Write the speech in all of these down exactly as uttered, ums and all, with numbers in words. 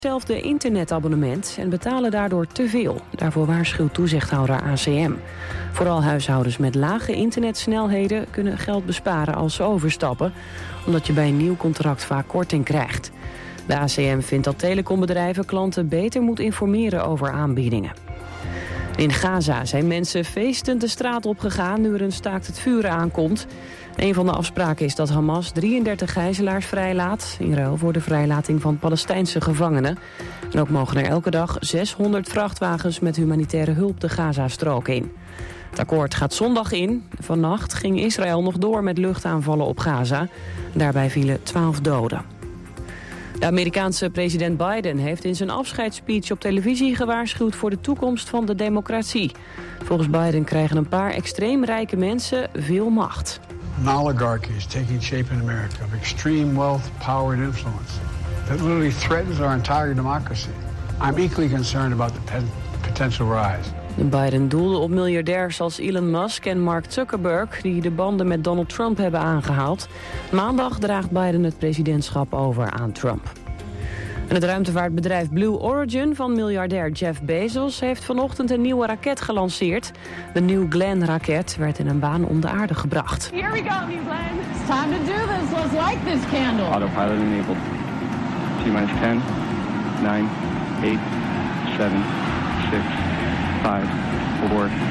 hetzelfde internetabonnement en betalen daardoor te veel. Daarvoor waarschuwt toezichthouder A C M. Vooral huishoudens met lage internetsnelheden kunnen geld besparen als ze overstappen, omdat je bij een nieuw contract vaak korting krijgt. De A C M vindt dat telecombedrijven klanten beter moet informeren over aanbiedingen. In Gaza zijn mensen feestend de straat opgegaan nu er een staakt het vuren aankomt. Een van de afspraken is dat Hamas drieëndertig gijzelaars vrijlaat, in ruil voor de vrijlating van Palestijnse gevangenen. En ook mogen er elke dag zeshonderd vrachtwagens met humanitaire hulp de Gazastrook in. Het akkoord gaat zondag in. Vannacht ging Israël nog door met luchtaanvallen op Gaza. Daarbij vielen twaalf doden. De Amerikaanse president Biden heeft in zijn afscheidsspeech op televisie gewaarschuwd voor de toekomst van de democratie. Volgens Biden krijgen een paar extreem rijke mensen veel macht. An oligarchy is taking shape in America of extreme wealth, power and influence that literally threatens our entire democracy. I'm equally concerned about the potential rise. Biden doelde op miljardairs als Elon Musk en Mark Zuckerberg, die de banden met Donald Trump hebben aangehaald. Maandag draagt Biden het presidentschap over aan Trump. En het ruimtevaartbedrijf Blue Origin van miljardair Jeff Bezos heeft vanochtend een nieuwe raket gelanceerd. De New Glenn-raket werd in een baan om de aarde gebracht. Here we go, New Glenn. It's time to do this. Let's light this candle. Autopilot enabled. T-minus ten, nine, eight, seven, six, five, four, one.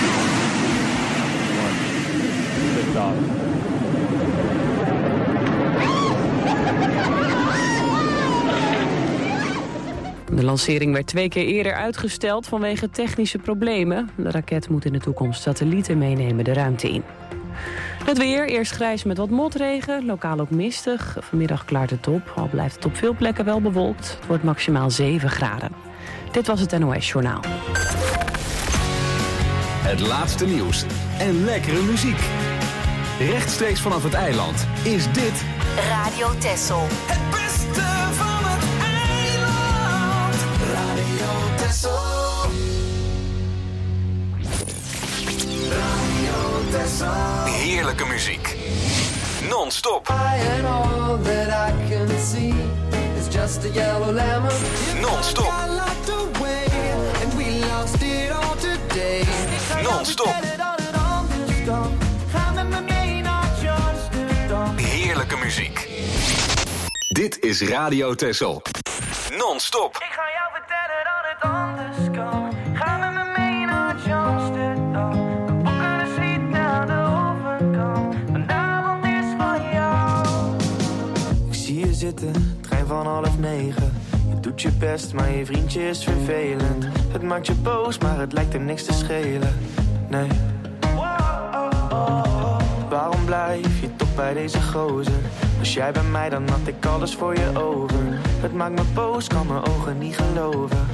Lift off. De lancering werd twee keer eerder uitgesteld vanwege technische problemen. De raket moet in de toekomst satellieten meenemen de ruimte in. Het weer, eerst grijs met wat motregen, lokaal ook mistig. Vanmiddag klaart het op, al blijft het op veel plekken wel bewolkt. Het wordt maximaal zeven graden. Dit was het N O S Journaal. Het laatste nieuws en lekkere muziek. Rechtstreeks vanaf het eiland is dit Radio Texel. Het beste van het eiland. Radio Texel. Radio Texel. Heerlijke muziek. Non-stop. Non-stop. Non-stop. Heerlijke muziek. Dit is Radio Texel. Non-stop. Ik ga jou vertellen dat het anders kan. Ga met me mee naar Amsterdam. We boeken een suite naar de overkant. Vanavond is van jou. Ik zie je zitten, trein van half negen. Je doet je best, maar je vriendje is vervelend. Het maakt je boos, maar het lijkt hem niks te schelen. Nee. Waarom blijf je toch bij deze gozer? Was jij bij mij, dan had ik alles voor je over. Het maakt me boos, kan mijn ogen niet geloven.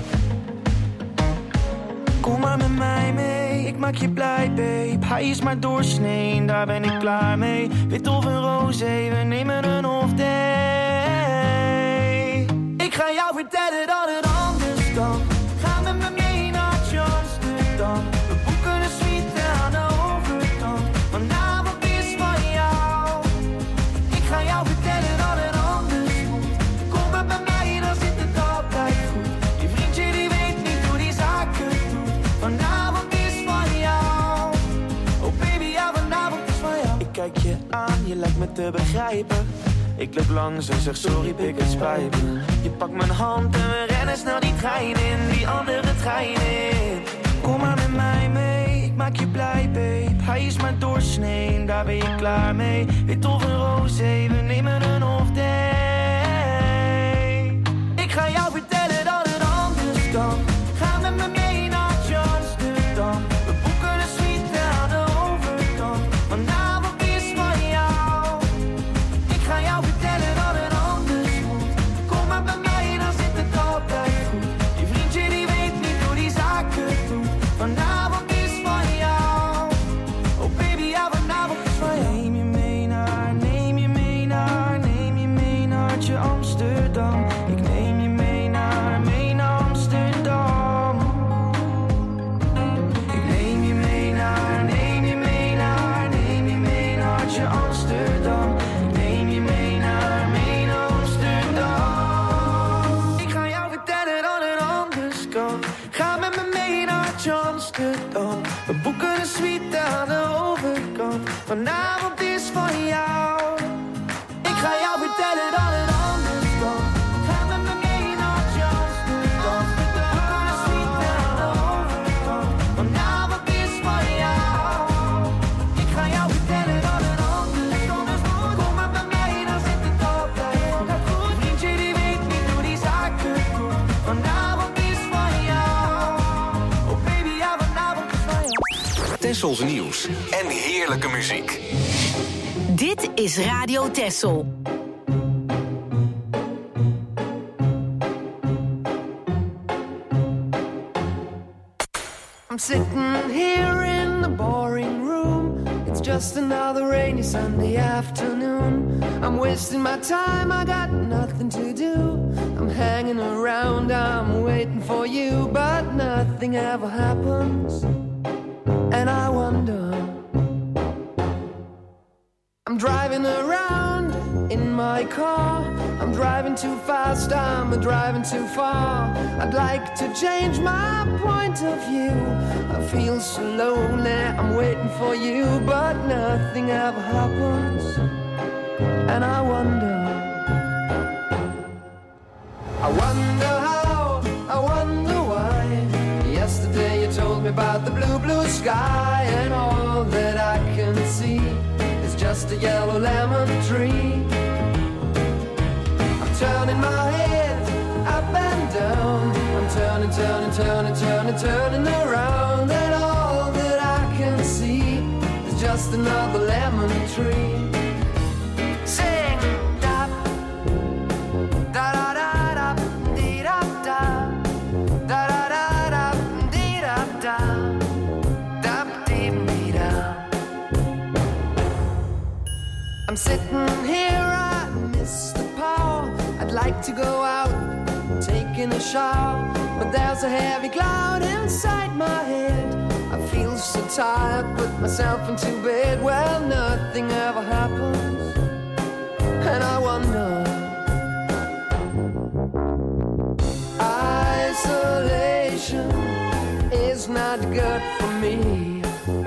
Kom maar met mij mee, ik maak je blij, babe. Hij is maar doorsnee, daar ben ik klaar mee. Wit of een roze, we nemen een off day. Ik ga jou vertellen dat het anders kan. Ga met me mee naar Amsterdam. We boeken een suite aan de overkant. Vanavond is van jou. Ik ga jou vertellen dat het anders moet. Kom maar bij mij, dan zit het altijd goed. Je vriendje die weet niet hoe die zaken doet. Vanavond is van jou. Oh baby, ja, vanavond is van jou. Ik kijk je aan, je lijkt me te begrijpen. Ik loop langs en zeg sorry, pik, het spijt me. Je pakt mijn hand en we rennen snel die trein in. Die andere trein in. Kom maar met mij mee, ik maak je blij, babe. Hij is maar doorsnee, daar ben je klaar mee. Wit of een roze, we nemen een off day. Ik ga jou vertellen dat het anders kan. Ga met me mee naar Amsterdam. We boeken een suite aan de overkant. Vanavond is van jou. Ik ga jou vertellen dat het anders moet. Kom maar bij mij, dan zit het altijd goed. Je vriendje die weet niet hoe die zaken doet. Vanavond is van jou. Oh baby, ja, vanavond is van jou. Neem je mee naar, neem je mee naar, neem je mee naar. vanavond is van jou. Ik ga jou vertellen dat het anders kan. Ga met me mee naar Amsterdam. De boeken schiet naar de overkant. Vanavond is van jou. Ik ga jou vertellen dat het anders kan. Kom maar bij mij, dan zit het altijd goed. Vriendje die weet niet hoe die zaken doen. Vanavond is van jou. Oh baby, ja, vanavond is van jou. Tessels nieuws en heerlijke muziek. Dit is Radio Tessel. I'm sitting here in the boring room. It's just another rainy Sunday afternoon. I'm wasting my time, I got nothing to do. I'm hanging around, I'm waiting for you, but nothing ever happens. And I wonder, I'm driving around in my car. I'm driving too fast, I'm driving too far. I'd like to change my point of view. I feel so lonely, I'm waiting for you, but nothing ever happens. And I wonder, I wonder how, I wonder why. Yesterday you told me about the blue, blue sky, and all that I can see is just a yellow lemon tree. I'm turning my head up and down. I'm turning, turning, turning, turning, turning around, and all that I can see is just another lemon tree. Sing, da, da, da, da, da, dee, da, da, da, da, da, da, dee, da, da, da, dee, dee, da. I'm sitting here, I miss the power. I'd like to go out, taking a shower, but there's a heavy cloud inside my head. I feel so tired, put myself into bed. Well, nothing ever happens, and I wonder. Isolation is not good for me.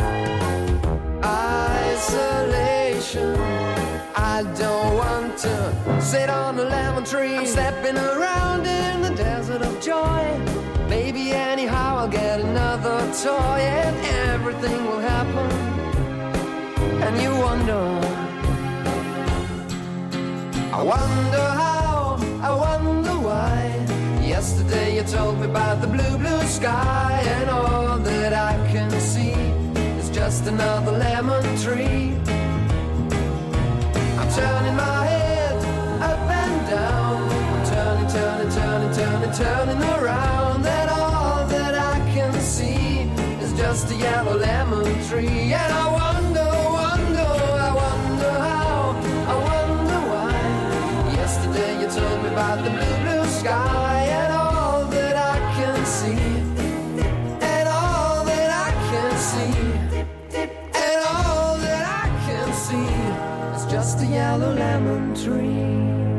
Isolation, I don't want to sit on a lemon tree. I'm stepping around in the desert of joy. Maybe anyhow I'll get another toy, and everything will happen. And you wonder, I wonder how, I wonder why. Yesterday you told me about the blue, blue sky, and all that I can see is just another lemon tree. I'm turning my head up and down. I'm turning, turning, turning, turning, turning around, and all that I can see is just a yellow lemon tree. And I wonder, wonder, I wonder how, I wonder why. Yesterday you told me about the blue, blue sky, and all that I can see, and all that I can see, and all that I can see is just a yellow lemon tree.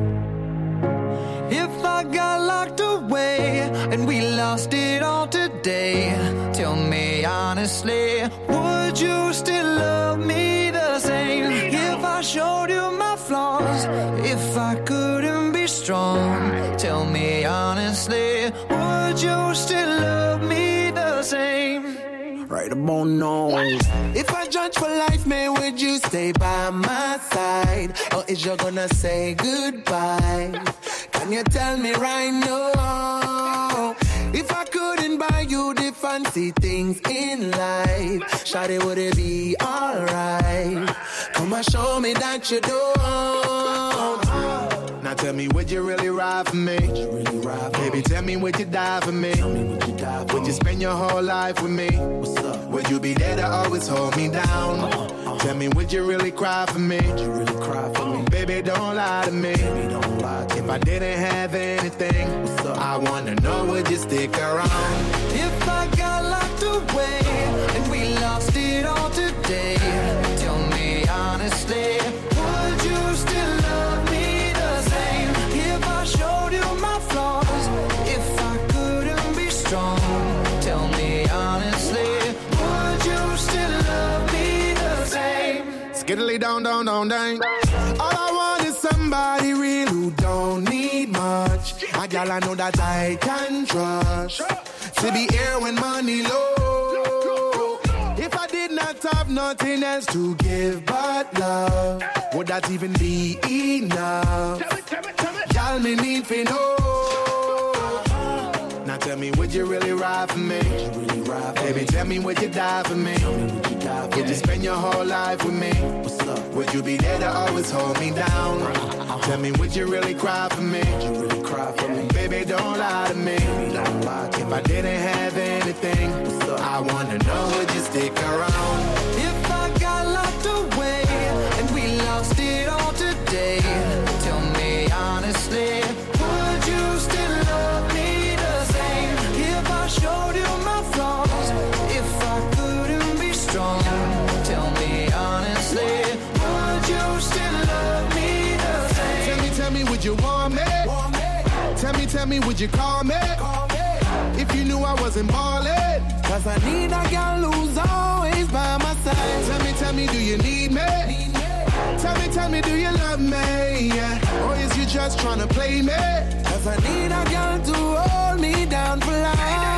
If I got locked away and we lost it all today, tell me honestly, would you still love me the same? If I showed you my flaws, if I couldn't be strong, tell me honestly, would you still love me the same? Right about now. If I judge for life, man, would you stay by my side? Or is you gonna say goodbye? Can you tell me right now? If I couldn't buy you the fancy things in life, shawty, would it be alright? Come and show me that you don't. Now tell me, would you really ride for me? Really ride for Baby, me? Tell me, would you die for me? Tell me, would you die for would me? You spend your whole life with me? What's up? Would you be there to always hold me down? Uh-huh, uh-huh. Tell me, would you really cry for me? Would you really cry for me? Baby, don't lie to me. Baby, don't lie to if me. I didn't have anything, what's up? I wanna know, would you stick around? If I got locked away and we lost it all today, tell me honestly, would you still love me? Showed you my flaws, if I couldn't be strong, tell me honestly, would you still love me the same? skiddly down, down, down, down. All I want is somebody real who don't need much. A gal I know that I can trust. To be here when money low. If I did not have nothing else to give but love, would that even be enough? Y'all me need for know. Now tell me, would you really ride for me? Really ride for Baby, me? Tell me, would you die for me? Would you, die for would you spend your whole life with me? What's up? Would you be there to always hold me down? Uh-huh. Tell me, would you really cry for me? Would you really cry for me? Baby, don't lie to me. Don't lie to if me. I didn't have anything, I wanna know, would you stick around? If I got locked away and we lost it all today, tell me honestly, would you still love me the same? If I showed you my flaws, if I couldn't be strong, tell me honestly, would you still love me the same? Tell me, tell me, would you want me? Want me? Tell me, tell me, would you call me? Call me. If you knew I wasn't ballin', cause I need a girl who's always by my side. Tell me, tell me, do you need me? Need me. Tell me, tell me, do you love me? Yeah. Or is you just tryna play me? Cause I need a girl to hold me down for life.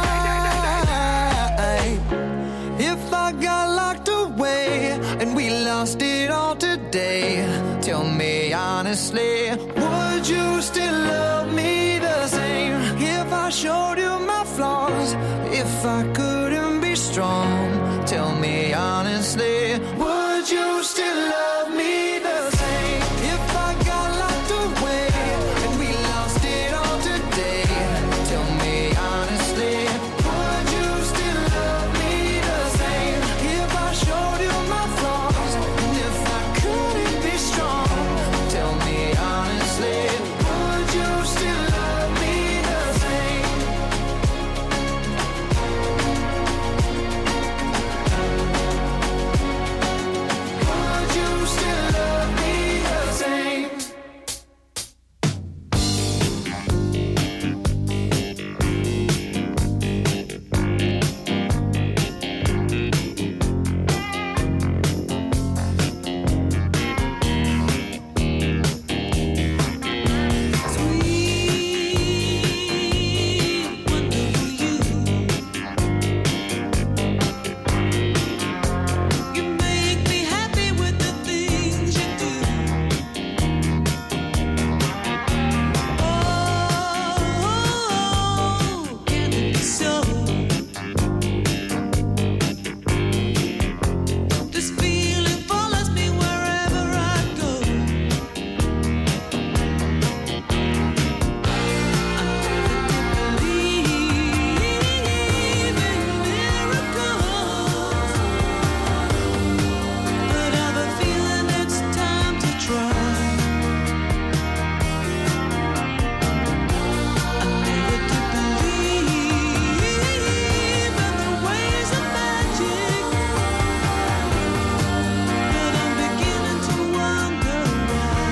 If I got locked away and we lost it all today, tell me honestly, would you still love me the same? If I showed you my flaws, if I couldn't be strong, tell me honestly, would you still love me the same? If I got locked away and we lost it all today, tell me honestly, would you still love me the same? If I showed you my flaws, and if I couldn't be strong, tell me honestly, would you still love me the same? Would you still love me the same? You make me happy with the things you do. Oh, can it be so? This feeling follows me wherever I go. I believe in miracles, but I have a feeling it's time to try. I never did believe in the ways of magic, but I'm beginning to wonder why.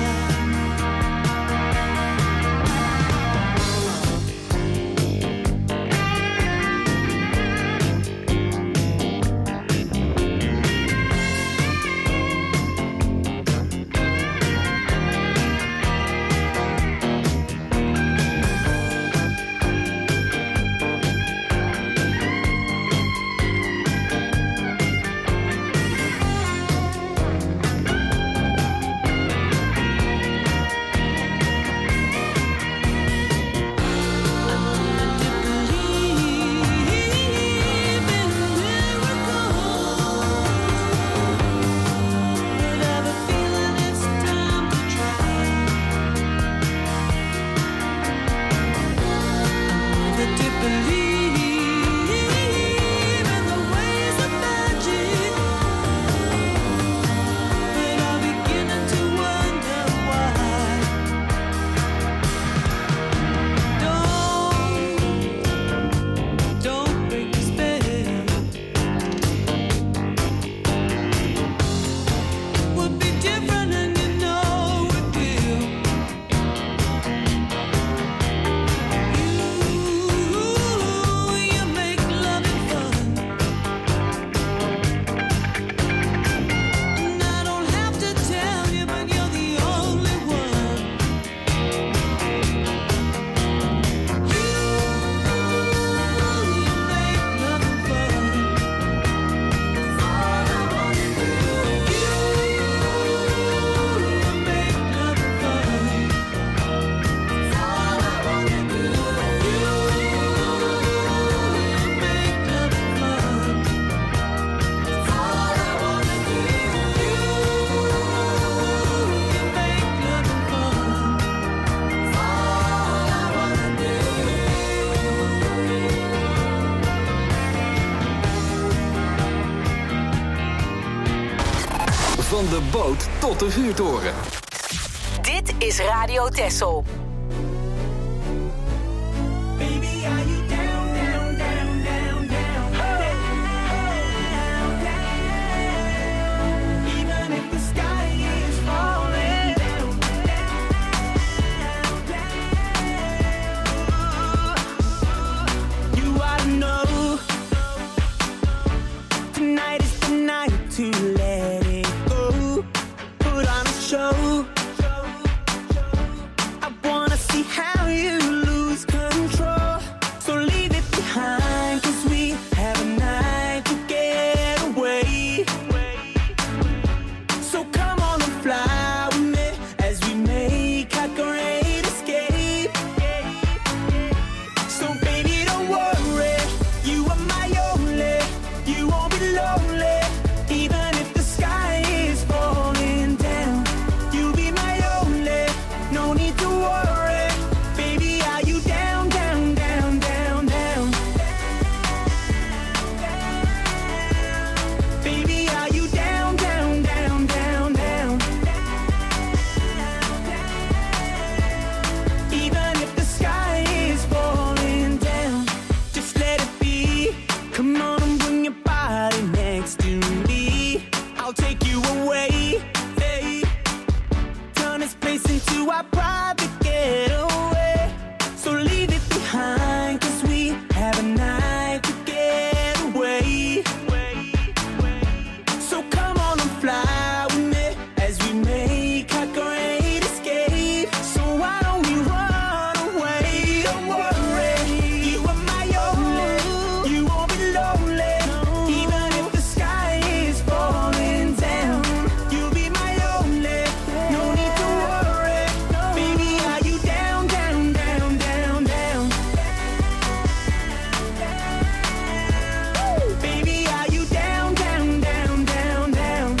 Don't break the spell. Would be different and you know it will. You Van de boot tot de vuurtoren. Dit is Radio Texel. To let it go, put on a show. I wanna see how you lose control. So leave it behind, cause we have a night to get away. So come on and fly with me as we make our great escape. So baby, don't worry, you are my only, you won't be lonely. Even if the sky is falling down, you'll be my only, no need to worry. Baby, are you down, down, down, down, down? Baby, are you down, down, down, down, down? Even if the sky is falling down, just let it be. Come on and bring your body next to me. I'll take you away, hey. Turn this place into our private getaway. So leave it behind, cause we have a night to get away. So come on and fly with me as we make our great escape. So why don't we run away? Don't worry, you are my only, you won't be lonely. Even if the sky is falling down, you'll be my only, no need to worry. Baby, are you down, down, down, down, down? Baby, are you down, down, down, down, down?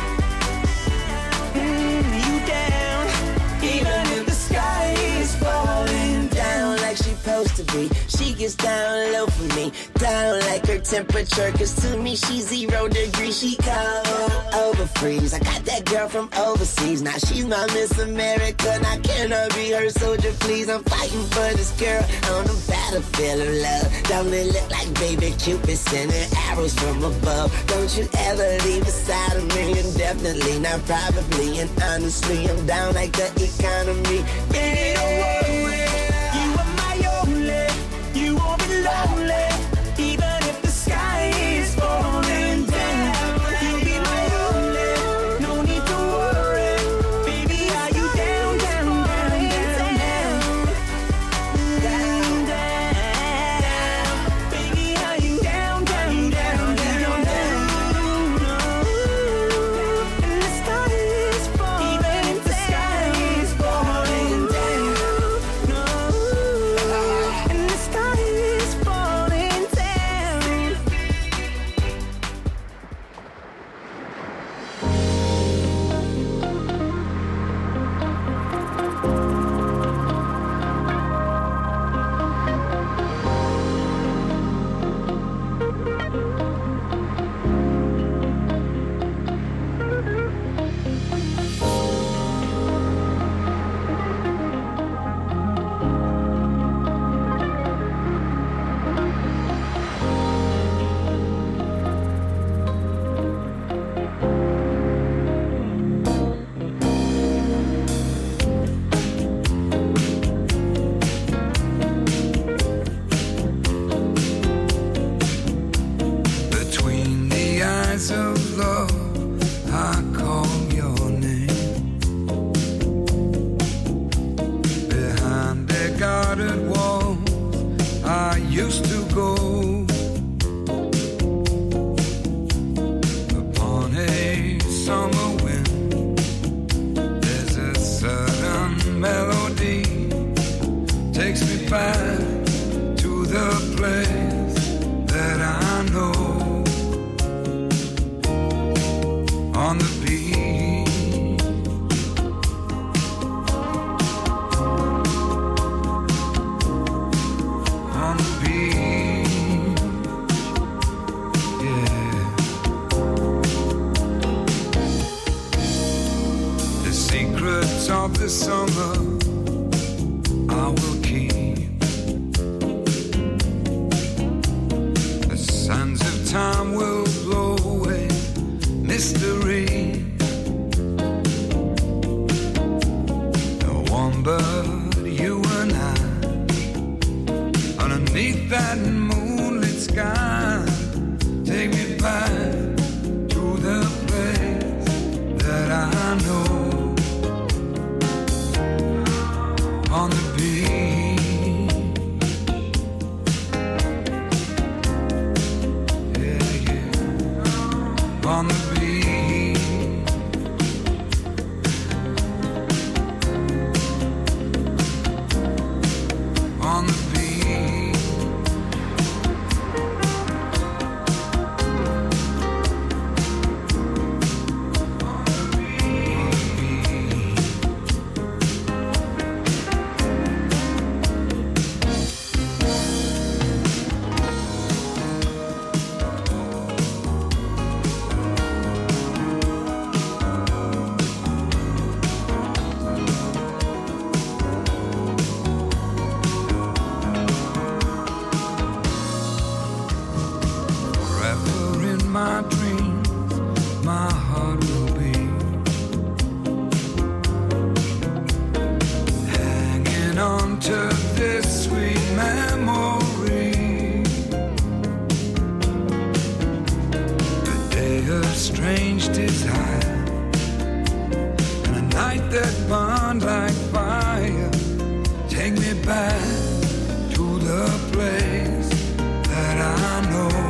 Mm, you down, even if the sky is falling down like she supposed to be. She gets down low for me, down like her temperature, cause to me she's zero degrees. She cold, over freeze. I got that girl from overseas, now she's my Miss America. Now can I be her soldier, please? I'm fighting for this girl on the battlefield of love. Don't it look like baby Cupid sending arrows from above? Don't you ever leave beside of me, and definitely not probably, and honestly I'm down like the economy. Baby, don't worry, you are my only, you won't be lonely. Even if the sky is falling down, you'll be my only, no need to worry. Baby, are you down, down, down, down, down, down, down? Baby, are you down, down, down, down, down? And the sky is falling, even if the sky is falling down, no. And the sky is falling down. Between the eyes of love, I call your name. Behind their guarded walls, I used to go. Upon a summer wind, there's a sudden melody, takes me back to the place that I know. On the beach, on the beach, yeah. the summer I will keep. The sands of time will blow away mystery. No one but you and I underneath that moonlit sky. Take me back to the place that I know. On the beach, yeah, yeah. On the beach, on the beach. My dreams, my heart will be hanging on to this sweet memory. A day of strange desire and a night that burned like fire. Take me back to the place that I know.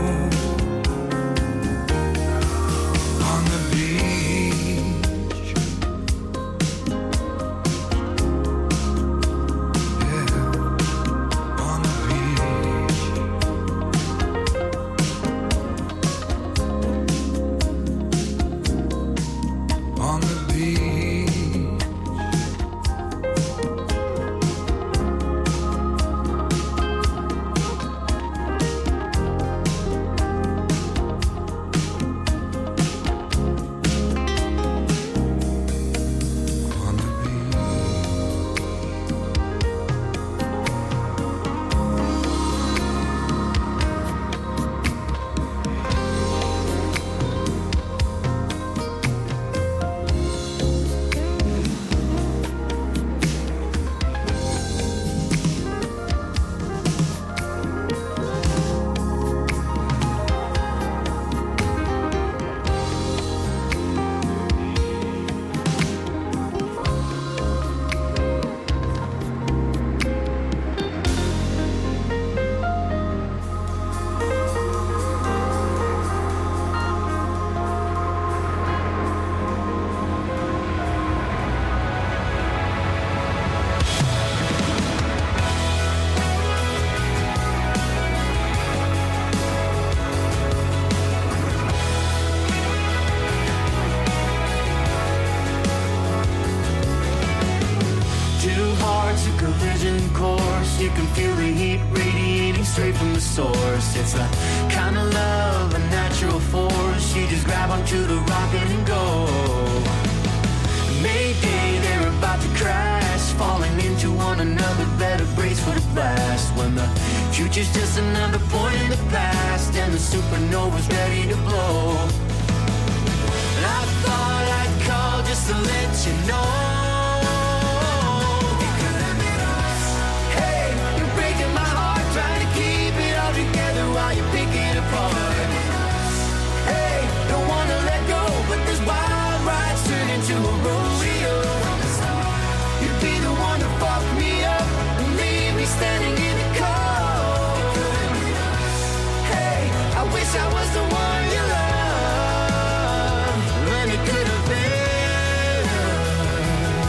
You can feel the heat radiating straight from the source. It's a kind of love, a natural force. You just grab onto the rocket and go. Mayday, they're about to crash, falling into one another, better brace for the blast. When the future's just another point in the past and the supernova's ready to blow. And I thought I'd call just to let you know. While you pick it apart. Hey, don't wanna let go, but this wild ride's turned into a rodeo. You'd be the one to fuck me up and leave me standing in the cold. Hey, I wish I was the one you love, and it could have been.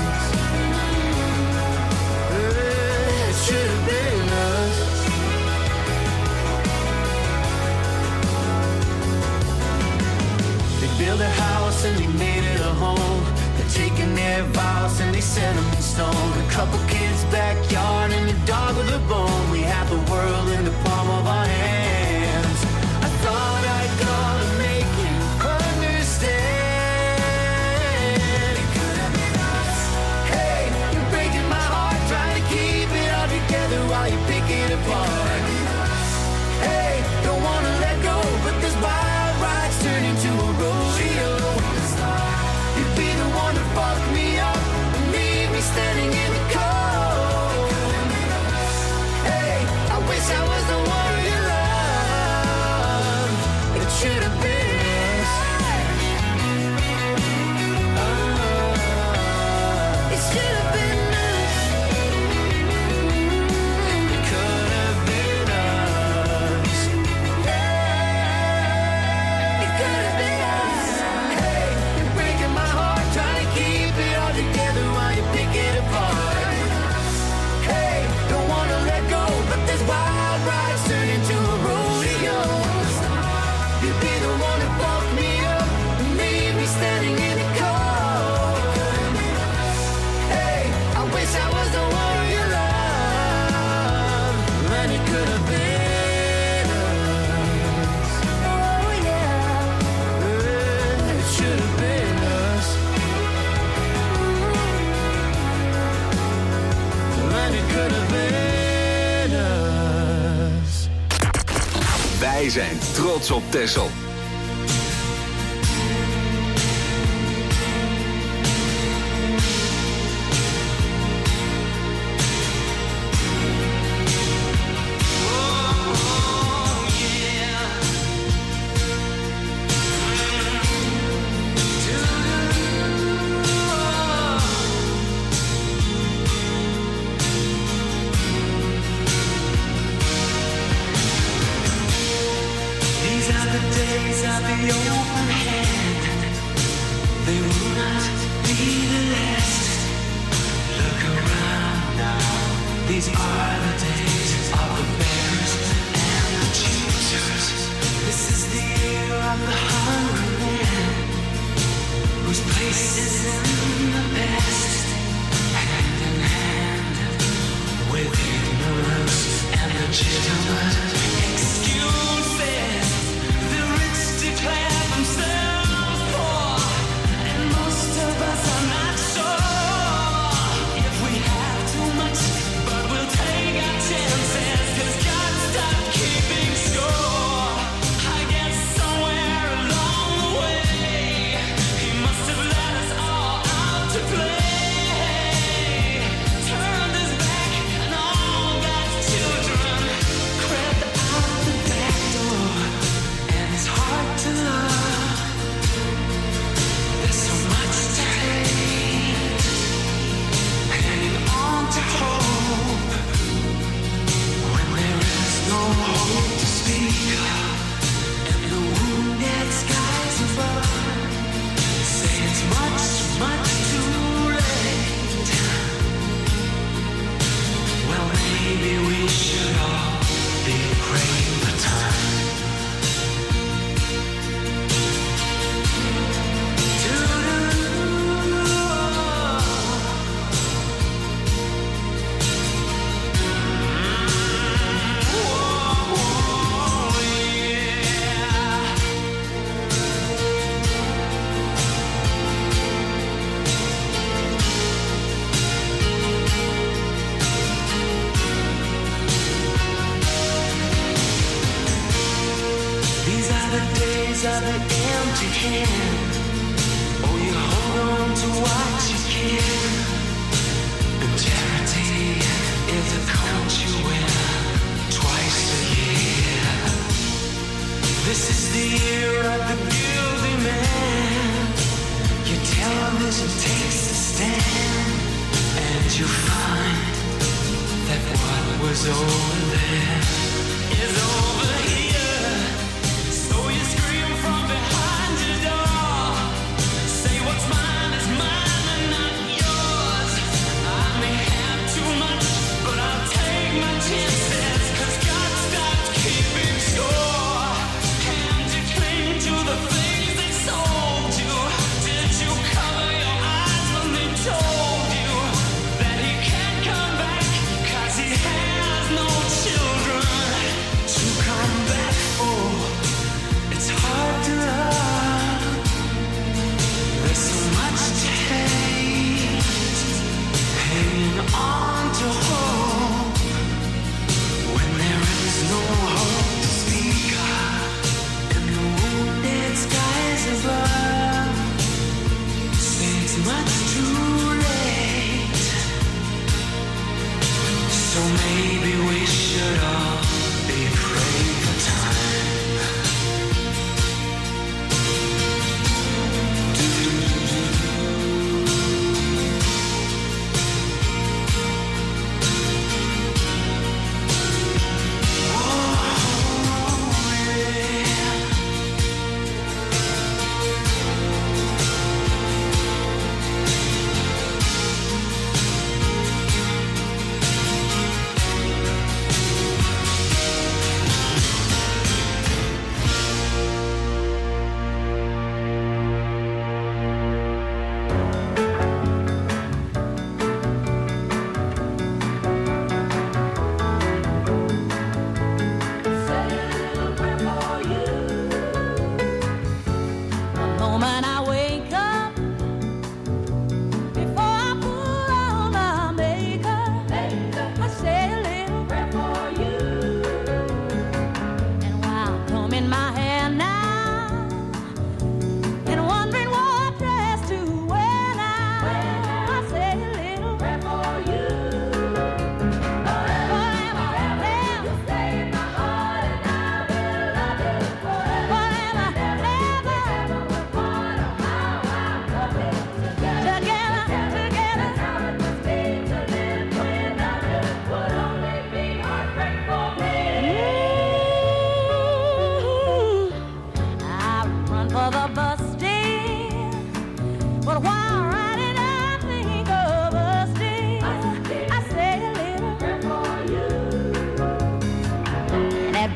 Wij zijn trots op Texel. Children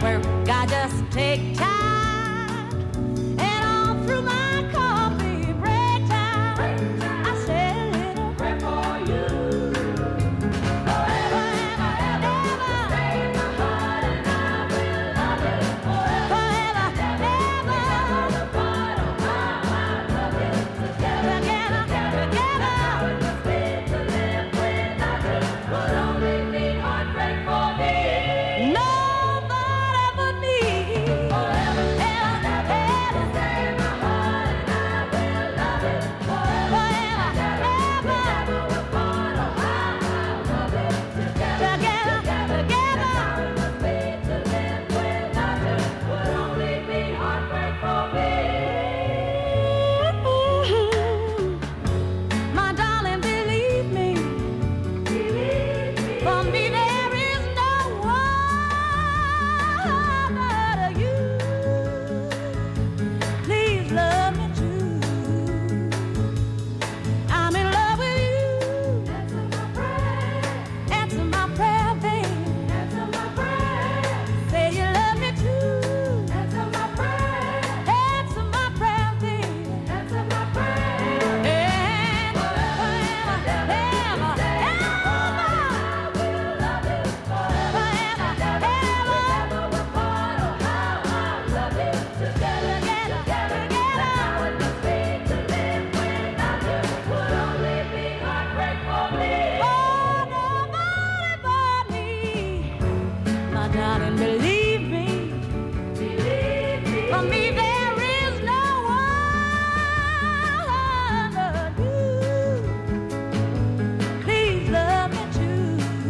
where I just take time. And all through my coffee break time, I say a little prayer for you. Forever and ever, stay in my heart and I will love it forever. Forever and ever, the part of how I love you together, together, together. It must be to live without you would only be heartbreak for me. Nobody but me. Forever and ever, stay in my heart and I will love it forever. Forever and ever, the part of how I love you together, together, together. It must be to live without you would only be heartbreak for me. My darling, believe me. For me there is no one but you. Please love me too. I'm in love with you. Answer my prayer, babe. Answer my prayer. Say you love me too. Answer my prayer. Answer my prayer, babe. Answer my prayer. And forever, ever, ever, I will love you forever, ever, ever. The part of how I love you together, together, together. It must be to live without you would only be heartbreak for me. Oh, nobody but me. My darling, believe me. Believe me. For me there is no one but you. Please love me too.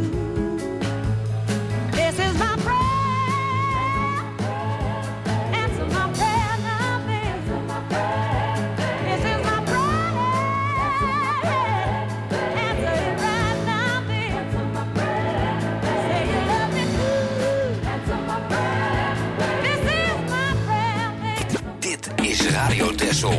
This is my prayer. Answer my prayer now, baby. This is my prayer. Answer it right now, baby. Say you love me too. Answer my prayer. This is my prayer, baby. Dit is Radio Texel.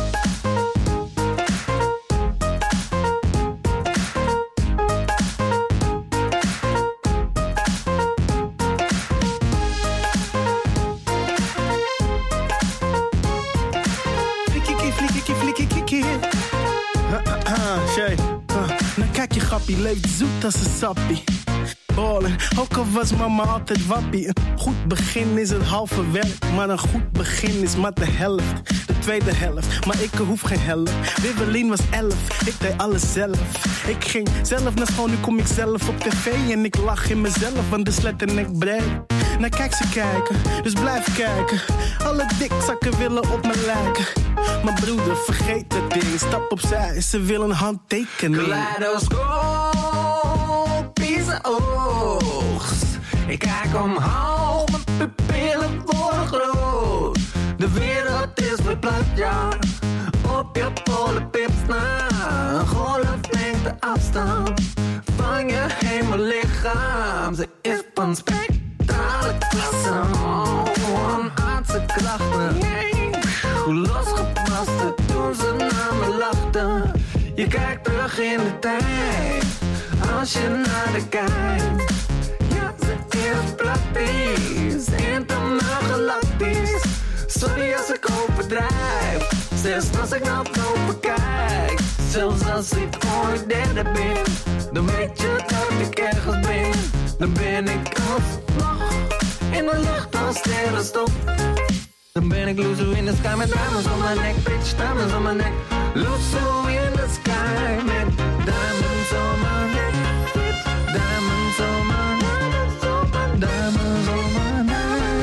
Flikkie, flikkie, flikkie, flikkie. Shay, nou kijk je grappie, leeft zoet als een sappie. Ballen, ook al was mama altijd wappie. Een goed begin is het halve werk, maar een goed begin is maar de helft. De tweede helft, maar ik hoef geen helft. Wibbelin was elf, ik deed alles zelf. Ik ging zelf naar school, nu kom ik zelf op tv. En ik lach in mezelf, want de sletten ik breed. Nou kijk ze kijken, dus blijf kijken. Alle dikzakken willen op me lijken. Maar broeder, vergeet het ding, stap opzij, ze willen een handtekening. Kaleidoscoop is een oogst. Ik kijk omhoog, mijn pupillen worden groot. De wereld is verplaatst, ja. Op je polenpips na. Een golf neemt de afstand van je hemellichaam. Ze is van spectrale klasse. Gewoon aardse krachten. Hoe losgebarsten toen ze naar me lachten. Je kijkt terug in de tijd, als je naar de kijkt. Ja, ze is praktisch, intergalactisch. Sorry als ik overdrijf, zelfs als ik naar boven kijk. Zelfs als ik ooit derde ben, dan weet je dat ik ergens ben. Dan ben ik alsnog in de lucht als sterrenstof. Dan ben ik Luzo in the sky met diamonds on my neck, bitch, diamonds on my neck. Luzo in the sky met diamonds on my neck, bitch, diamonds on my neck, diamonds on my neck.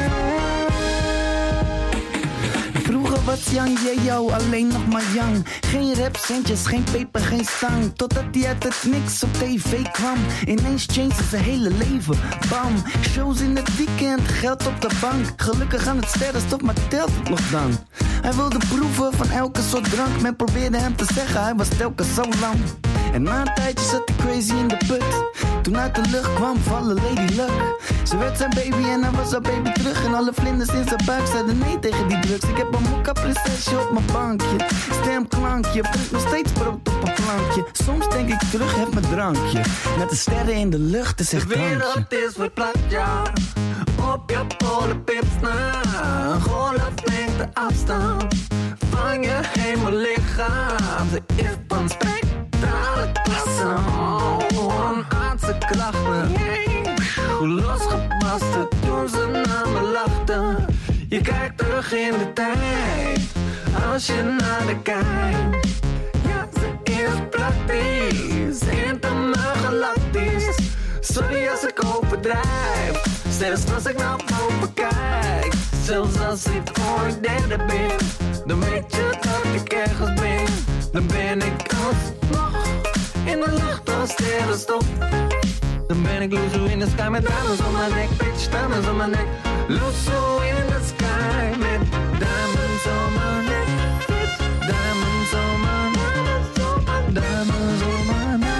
Vroeger was Yang Yeo alleen nog maar Yang. Geen rapcentjes, geen peper, geen zang. Totdat hij uit het niks op tv kwam. Ineens changed zijn hele leven, bam. Shows in het weekend, geld op de bank. Gelukkig aan het sterrenstof, maar telt het nog dan? Hij wilde proeven van elke soort drank. Men probeerde hem te zeggen, hij was telkens zo lang. En na een tijdje zat hij crazy in de put. Toen uit de lucht kwam vallen Lady Luck. Ze werd zijn baby en hij was haar baby terug. En alle vlinders in zijn buik zeiden nee tegen die drugs. Ik heb een mokka prinsesje op mijn bankje. Stemklankje, brengt nog steeds brood op een plankje. Soms denk ik terug, heb mijn drankje. Met de sterren in de lucht is echt De wereld is verplaatst, ja. op je polenpips na. Golf neemt de afstand van je hemellichaam. Ze is van spectrale klasse. Oh, onaardse klachten. Hoe losgebarsten toen ze naar me lachten. Je kijkt terug in de tijd, als je naar de kijkt. Ja, ze is praktisch, helemaal galactisch. Sorry als ik overdrijf, zelfs als ik naar boven kijk. Zelfs als ik ooit derde ben, dan weet je dat ik ergens ben. Dan ben ik alsnog in de lucht als sterrenstof. Dan ben ik Luzo in the sky met diamonds on my neck, bitch, diamonds on my neck. Luzo in the sky met diamonds on my neck, bitch, diamonds on my neck, diamonds on my neck.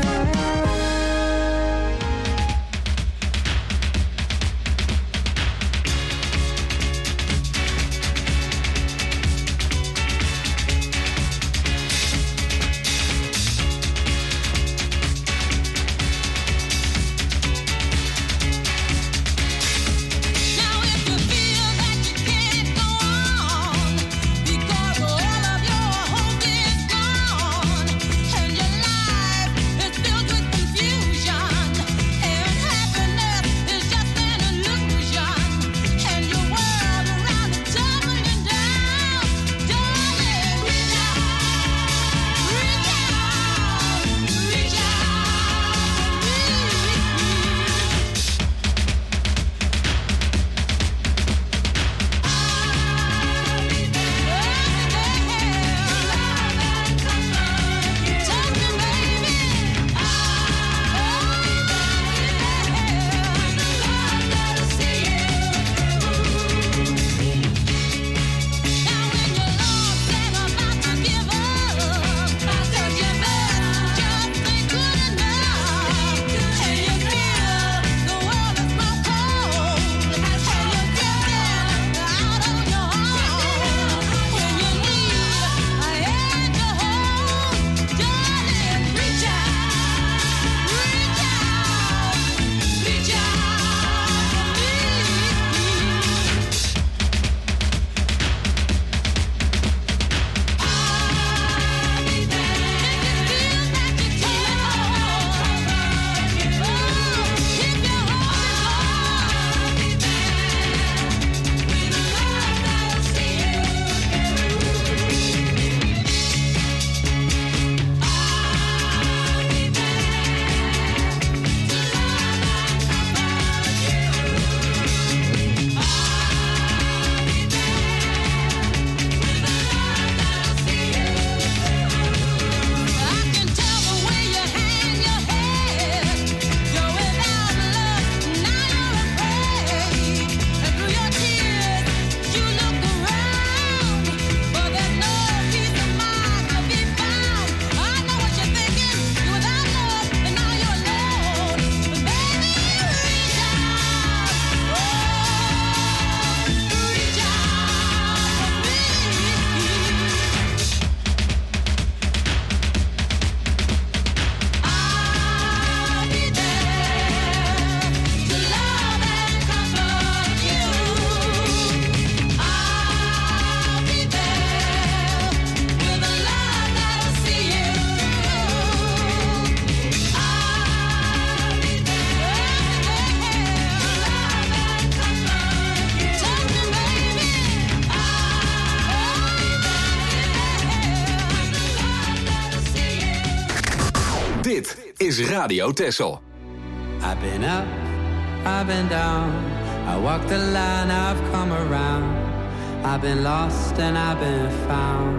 Dit is Radio Texel. I've been up, I've been down. I walked the line, I've come around. I've been lost and I've been found.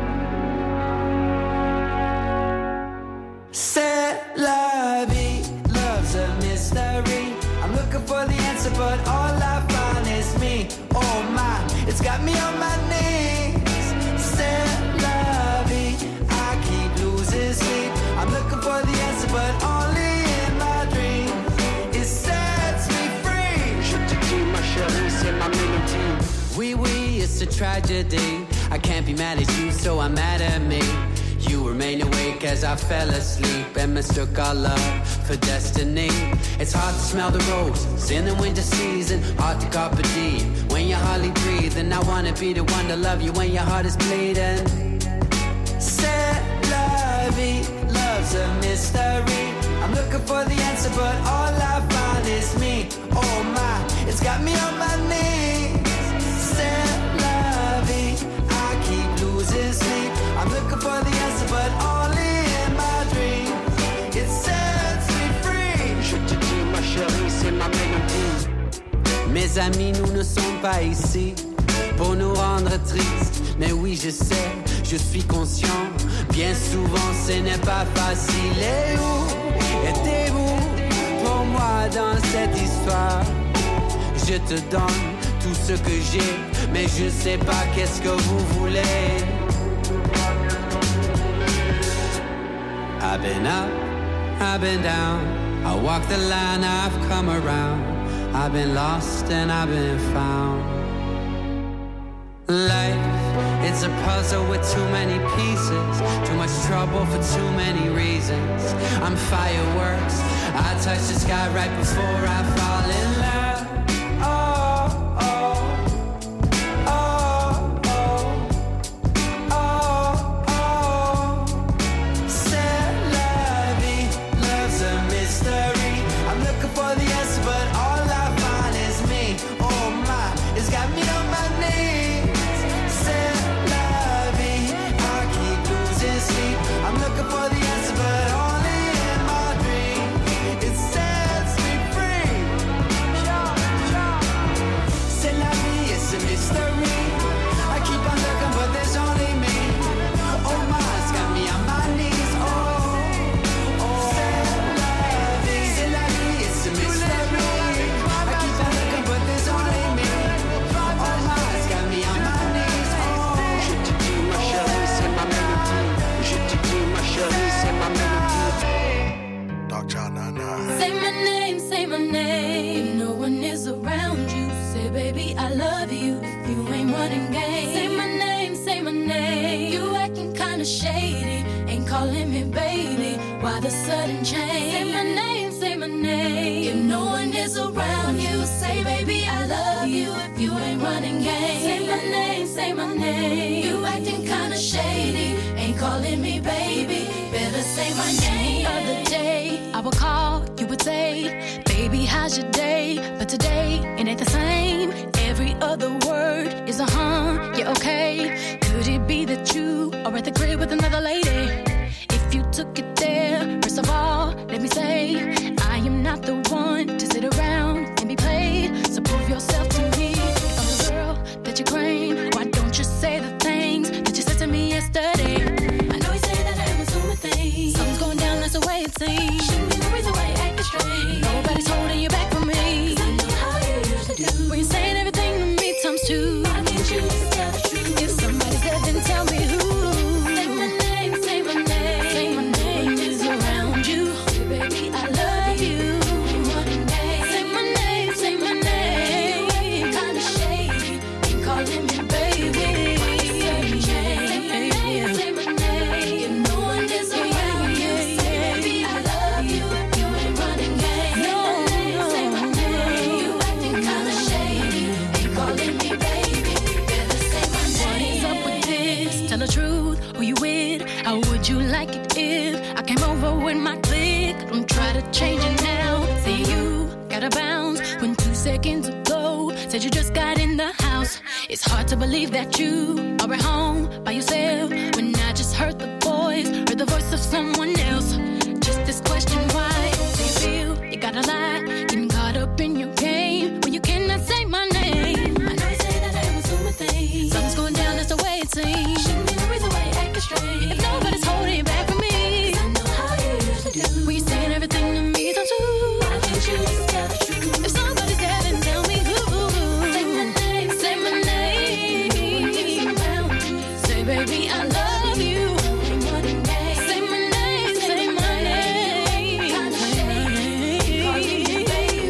C'est la vie, love's a mystery. I'm looking for the answer, but all I find is me. Oh my, it's got me on my knees. C'est la vie, I keep losing sleep. I'm looking for the answer, but only in my dreams. It sets me free. Je te dis, ma chérie, c'est ma mélodie. Oui, oui, it's a tragedy. I can't be mad at you, so I'm mad at me. You remain awake as I fell asleep and mistook our love for destiny. It's hard to smell the roses in the winter season, hard to carpe diem when you hardly breathe. And I wanna be the one to love you when your heart is bleeding. C'est la vie, love's a mystery. I'm looking for the answer, but all I find is me. Oh my, it's got me on my knees. C'est la vie, I keep losing sleep. I'm looking for the answer, but only in my dreams. It sets me free. Je te dis, ma chérie, c'est ma mélodie. Mes amis, nous ne sommes pas ici pour nous rendre tristes. Mais oui, je sais, je suis conscient. Bien souvent, ce n'est pas facile. Et où étiez-vous pour moi dans cette histoire? Je te donne tout ce que j'ai, mais je sais pas qu'est-ce que vous voulez. I've been up, I've been down, I walk the line, I've come around. I've been lost and I've been found. Life, it's a puzzle with too many pieces, too much trouble for too many reasons. I'm fireworks, I touch the sky right before I fall in love. Oh, oh, oh, oh, oh, oh. C'est la vie, love's a mystery. I'm looking for the answer, but all I find is me. Oh my, it's got me on my knees. I'm looking for the answer, but only in my dream. It sets me free. C'est la vie, it's a mystery. I keep on looking, but there's only me. Oh my, it's got me on my knees. Oh, oh. C'est la vie, c'est la vie, it's a mystery. I keep on looking, but there's only me. Oh my, it's got me on my knees. Oh, je te dis, ma chérie, c'est ma mélodie. Je te dis, ma chérie, c'est ma mélodie. Dog Child nine nine. Say my name, say my name. If no one is around you, say baby I love you. If you ain't running game, say my name, say my name. You acting kinda shady, ain't calling me baby. Why the sudden change? Say my name, say my name. If no one is around you, say baby I love you. If you ain't running game, say my name, say my name. You acting kinda shady, ain't calling me baby. Better say my name. The other day I would call, you would say, baby how's your day? But today it ain't the same. Every other word is a huh, yeah okay. Could it be that you are at the crib with another lady? If you took it there, first of all, let me say, I am not the one to sit around and be played. So prove yourself to me. If I'm the girl that you claim, why don't you say the things that you said to me yesterday? I know you say that I am assuming things. Something's going down, that's the way it seems. Shouldn't be the reason why you're acting strange. Nobody's holding you back from me. 'Cause I know how you usually do. When you're saying everything to me times two. Why can't you just tell the truth? If somebody's dead, then tell me who. Say my name, say my name. Say my name is around you. Say baby I love you. Say my name, say my name. Kinda shady, ain't calling me baby. Say my name, say my name. If no one is around you, say baby I love you. If you ain't running game, say my name, say my name. You acting kinda shady, ain't calling me baby. Better say my name. What is up with this? Tell the truth, who you with? How would you like it if I came over with my clique? Don't try to change it now. Say you gotta bounce when two seconds ago said you just got in the house. It's hard to believe that you are at home by yourself when I just heard the voice, heard the voice of someone else. Just this question, why do you feel you gotta lie? Getting caught up in your game when you cannot say my name. I know you say that I am assuming things. Something's going down, that's the way it seems. Shouldn't be the reason why you're acting strange. If nobody's holding you back from me, 'cause I know how you usually do. When you're saying everything to me times two. Why can't you just tell the truth? If somebody's dead, then tell me who. Say my name, say my name. Say baby I love you. Say my name, say my name. Calling me baby.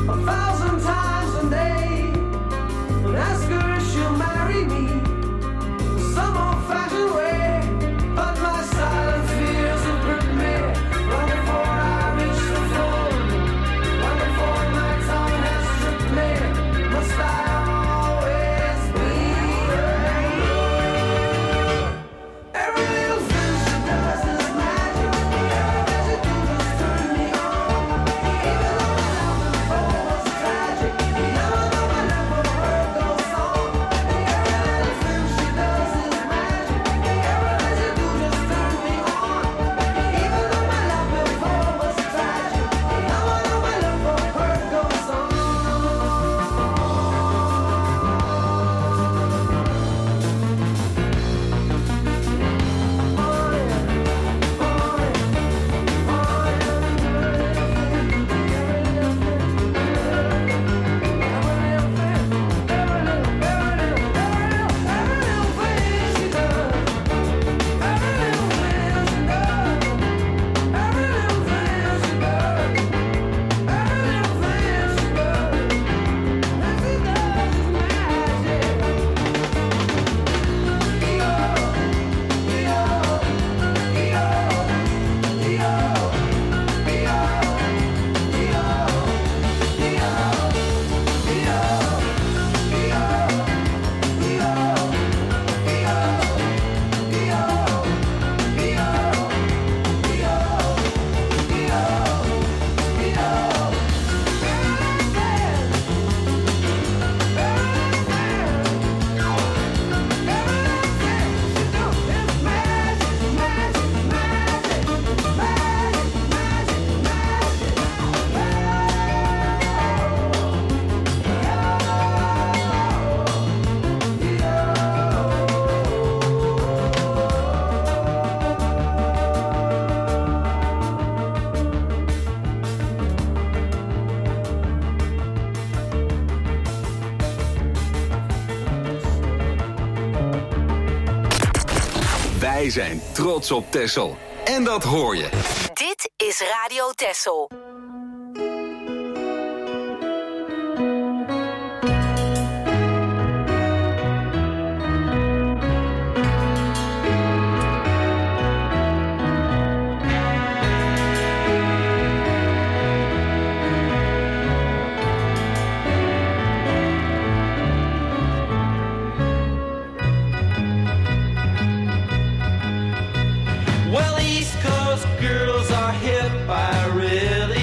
a thousand times a day and ask her if she'll marry me some old-fashioned way. But my silent fears have gripped me long before I reach the phone, long before my tongue has stripped me. Must I always be alone? Every little thing she does is magic. Everything she do just turn me on. Even though my love before was tragic, now I know my love for her goes on. Every little thing she does is magic. Everything she do just turn me on. Even though my love before was tragic, now I know my love for her goes on. Wij zijn trots op Texel. En dat hoor je. Dit is Radio Texel. Well, East Coast girls are hit by really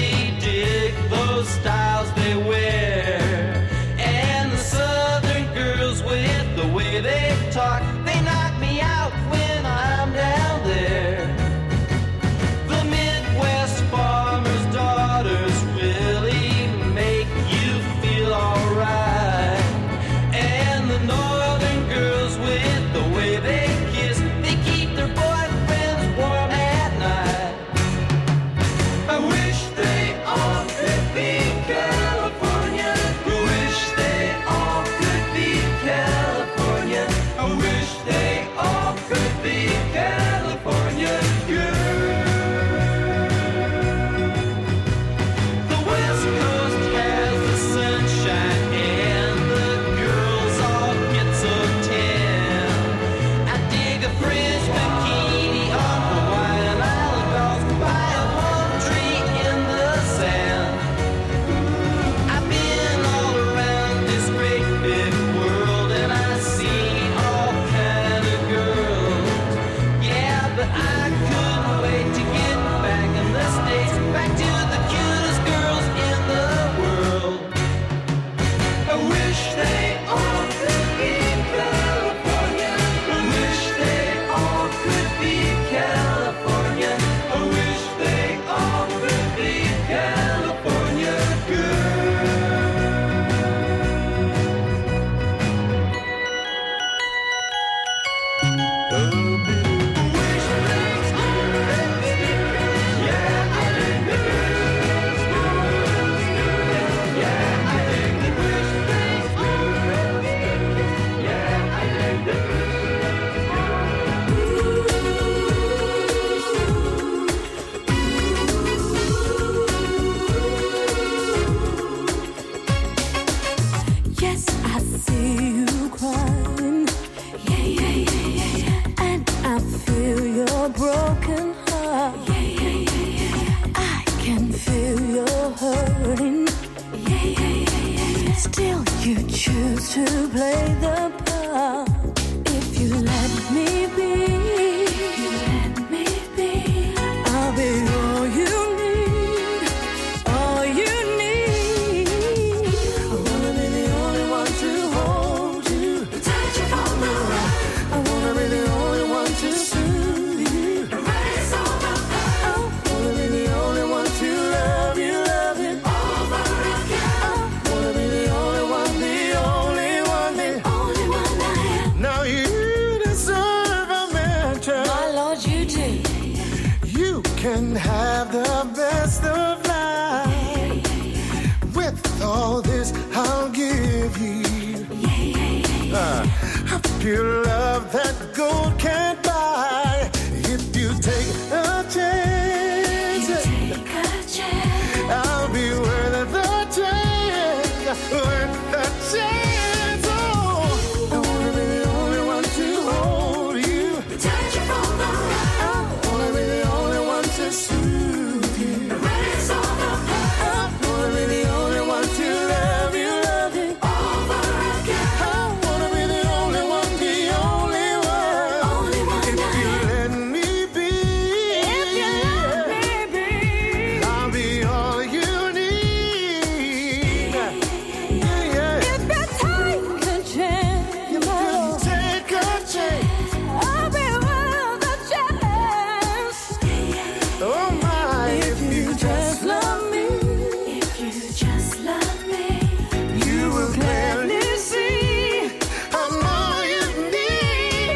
Still you choose to play the part. If you let me be, if you let me be, I'll be all you need, all you need. I wanna be the only one to hold you, touch you from the right. I wanna be the only one to soothe you, erase all the pain. I wanna be the only one to love you, love you over again. I wanna be the only one, the only one, the only one I am. Now you deserve a mansion. My Lord, you do. You can have the best of life. With all this, I'll give you uh, a pure love that gold can't buy. If you take a chance, Take a chance. I'll be worth the chance, worth the chance. Oh, I wanna be the only one to hold you, Touch you from the right. I wanna be the only one to soothe you. Erase all the pain. I wanna be the only one to love you, love you Over again. I wanna be the only one, the only one. Only one If I you am. let me be, If you let me be. I'll be all you need. Yeah, yeah. If you take a chance, You can take a chance. I'll be worth a chance. Oh my, if you just love me, if you just love me, you will let gladly me see. I'm all you need.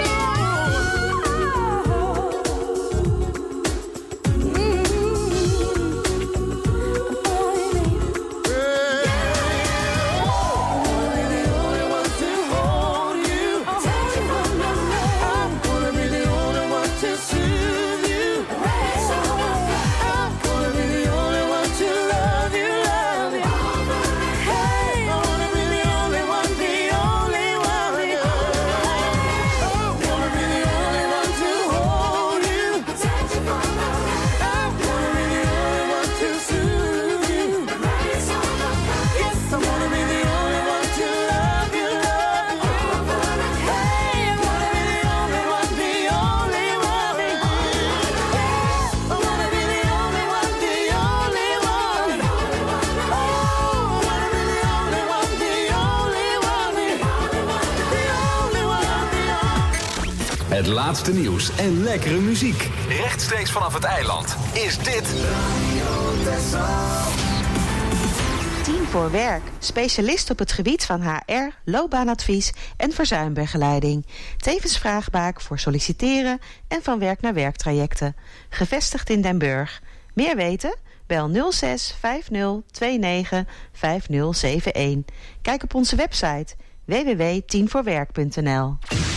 Het laatste nieuws en lekkere muziek. Rechtstreeks vanaf het eiland is dit... Team voor Werk. Specialist op het gebied van H R, loopbaanadvies en verzuimbegeleiding. Tevens vraagbaak voor solliciteren en van werk naar werktrajecten. Gevestigd in Den Burg. Meer weten? Bel nul zes vijf nul twee negen vijf nul zeven een. Kijk op onze website w w w punt team voor werk punt n l.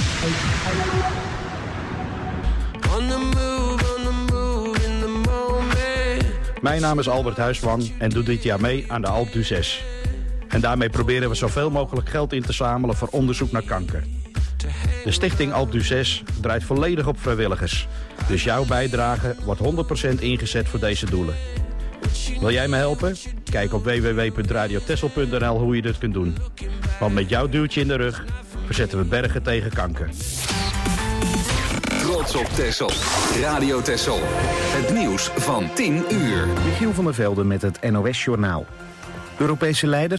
On the move, on the move in the moment. Mijn naam is Albert Huisman en doe dit jaar mee aan de Alpe d'Huez. En daarmee proberen we zoveel mogelijk geld in te zamelen voor onderzoek naar kanker. De stichting Alpe d'Huez draait volledig op vrijwilligers. Dus jouw bijdrage wordt honderd procent ingezet voor deze doelen. Wil jij me helpen? Kijk op w w w punt radio texel punt n l hoe je dit kunt doen. Want met jouw duwtje in de rug verzetten we bergen tegen kanker. Trots op Texel. Radio Texel. Het nieuws van tien uur. Michiel van der Velde met het N O S Journaal. Europese leiders